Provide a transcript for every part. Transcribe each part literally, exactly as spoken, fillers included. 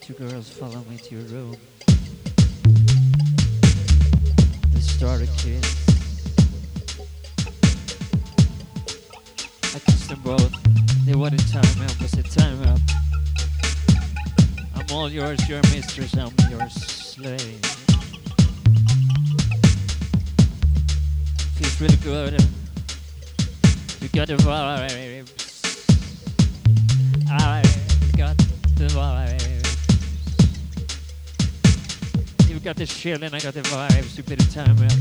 Two girls follow me to your room. They start a kiss. I kissed them both. They wanted time up. I said time up. I'm all yours, your mistress, I'm your slave. Feels really good. You got the vibes. I got the vibes. You got the chill and I got the vibes. You better time up.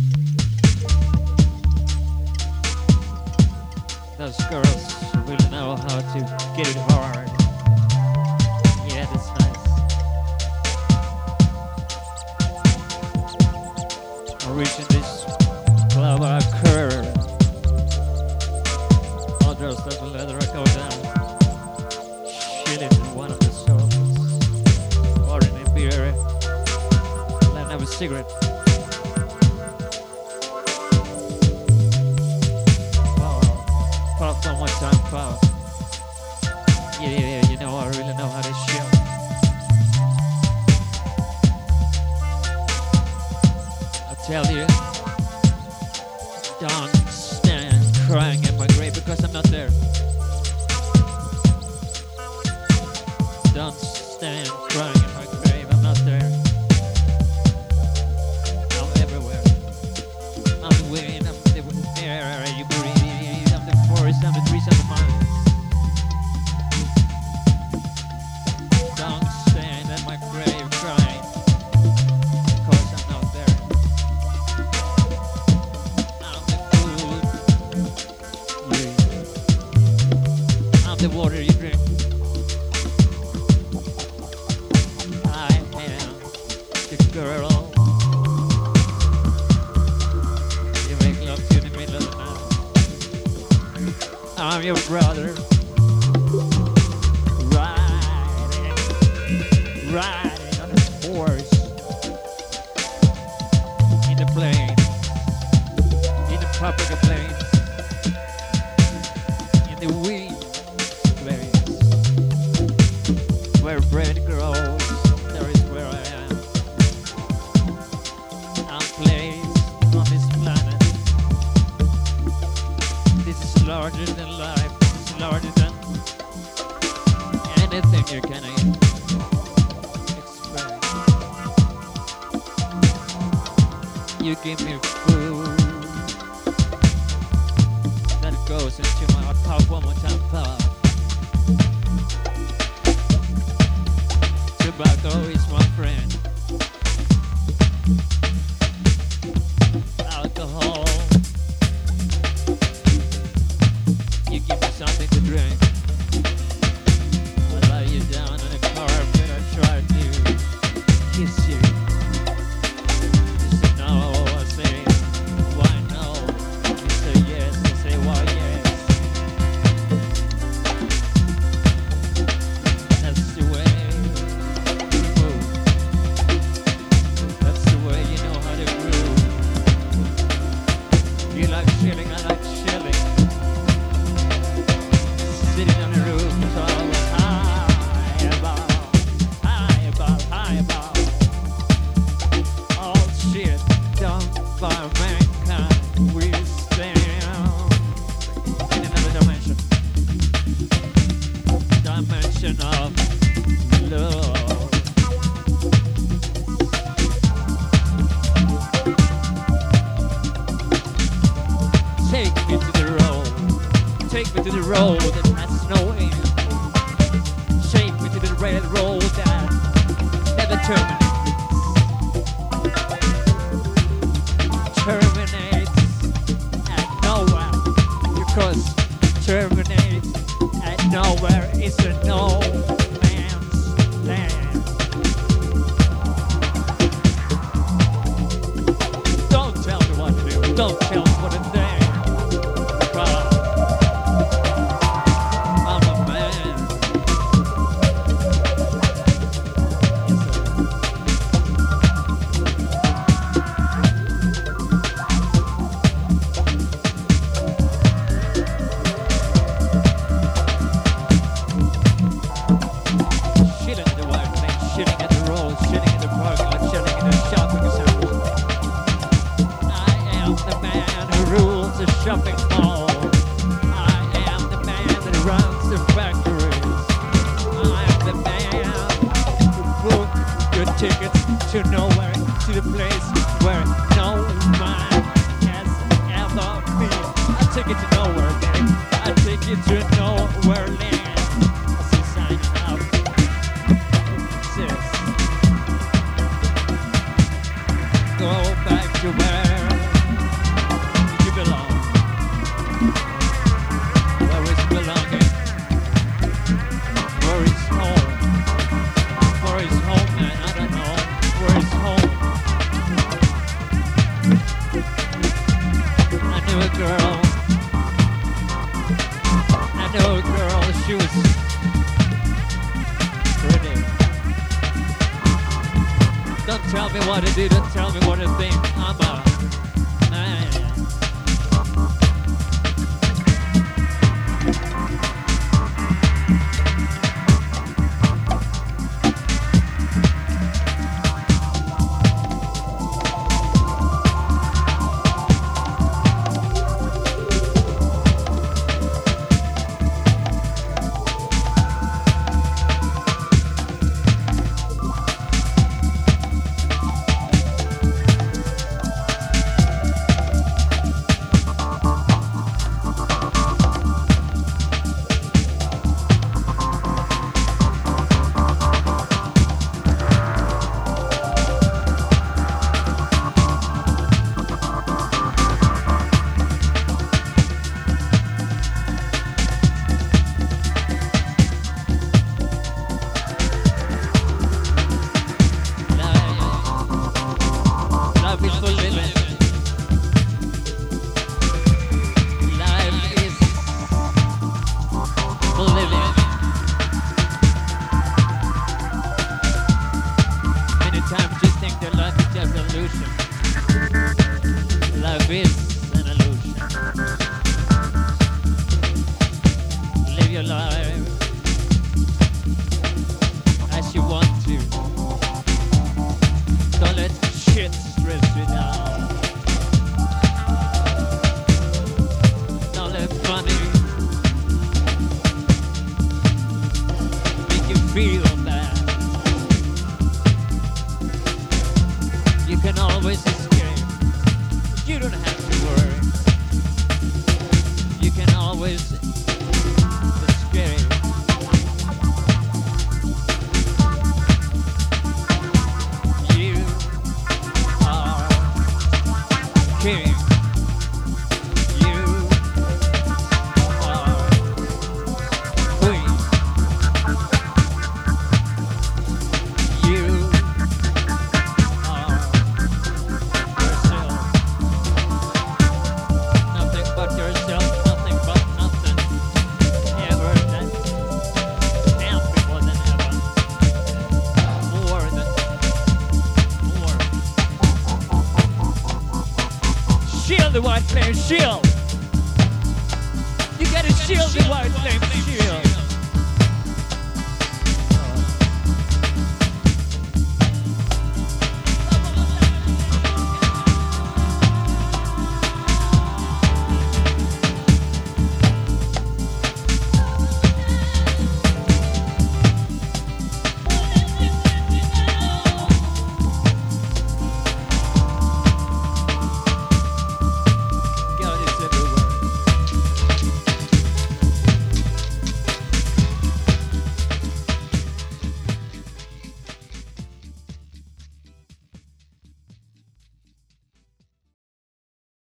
Those girls really know how to get it hard. Yeah, that's nice. I'm reaching this club on a curve. All dressed up in leather, I go down. Chilling in one of the sofas. Ordering a beer. And have a cigarette. Puff one more time, puff. Yeah, yeah, yeah, you know, I really know how to show. I'll tell you, don't stand crying at my grave because I'm not there. Don't stand crying at my grave, I'm not there. I'm everywhere. I'm the wind, I'm the air you breathe. I'm the trees and the mountains. Don't stand at my grave crying because I'm not there. I'm the food you eat. I'm the water you drink. I am the girl you make love to in the middle of the night. I'm your brother, riding, riding on a horse, in the plains, in the tropical plains, in the wheat plains, where bread grows, there is where I am. I'm placed on this planet. This is larger than life. This is larger than anything you can explain. You give me food that goes into my heart. Pop one more time, pop. Tobacco is my friend. Alcohol. You give me something to drink. I lie you down on the carpet. I try to kiss you. You say no, I say why no. You say yes, I say why yes. That's the way you move. That's the way you know how to groove. You like chilling, I like chilling. Sitting on the roof, so high above, high above, high above. All shit done by mankind, we stand in another dimension, dimension of love. Take me to the road, take me to the road that has no end. Take me to the railroad that never terminates. Terminates at nowhere, because terminates at nowhere is a no man's land. Don't tell me what to do, don't tell me what to think. I'm a man. Yes, sir. man who rules the shopping mall. I am the man that runs the factories. I am the man who book your tickets to nowhere, to the place where no man has ever been. I'll take you to nowhere, babe. I'll take you to nowhere land. I see signing up. Sis. Go back to where you belong. Where is belonging? Where is home? Where is home, man? I don't know. Where is home? I knew a girl. I knew a girl. She was pretty. Don't tell me what to do. Don't tell me what to think. I'm a man. Life is for living. Life is for living. Many times you think that life is just an illusion. Life is an illusion. Live your life as you want to. Don't let shit stress you down. Don't let money make you feel bad. You can always escape. You don't have to worry. You can always escape. You are king. You are queen. You are yourself. Nothing but yourself. Nothing but nothing. Ever than now, more than ever. More than more. Shield the white flame, shield. You gotta shield the white flame, shield.